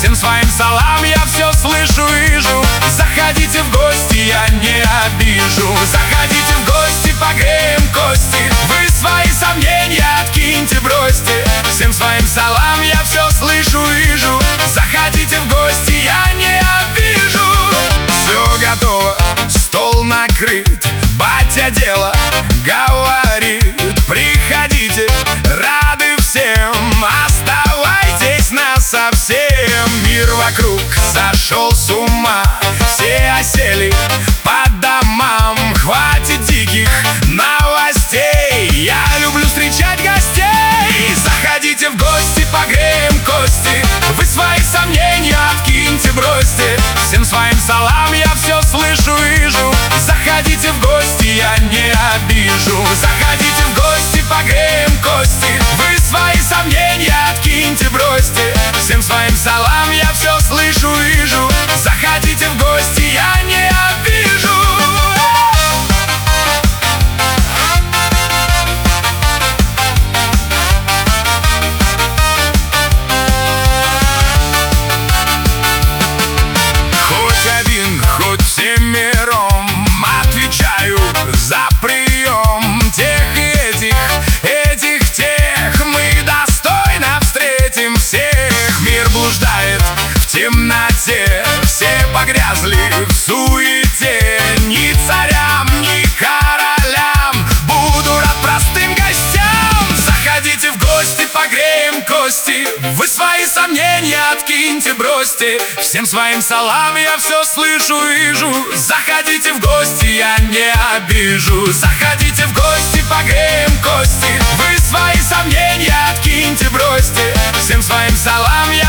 Всем своим салам, я все слышу и вижу. Заходите в гости, я не обижу. Заходите в гости, погреем кости. Вы свои сомнения откиньте, бросьте. Всем своим салам, я все слышу и вижу. Заходите в гости, я не обижу. Все готово, стол накрыт, батя дело говорит. Приходите, рады всем, оставайтесь насовсем. Мир вокруг сошел с ума, все осели по домам. Хватит диких новостей, я люблю встречать гостей. Заходите в гости, погреем кости. Вы свои сомнения откиньте, бросьте. Всем своим салам, я все слышу и вижу. Заходите в гости, я не обижу. Заходите в гости, погреем кости. Вы свои сомнения откиньте, бросьте. Всем своим салам, я все слышу и вижу. Заходите в гости, я не обижу. Хоть один, хоть семером отвечаю за прием. Тех и этих тех мы достойно встретим всех. Мир блуждает в темноте, все погрязли в суете. Ни царям, ни королям буду рад простым гостям. Заходите в гости, погреем кости. Вы свои сомнения откиньте, бросьте. Всем своим салам, я все слышу и вижу. Заходите в гости, я не обижу. Заходите в гости, погреем кости. Вы свои сомнения откиньте, бросьте. Всем своим салам, я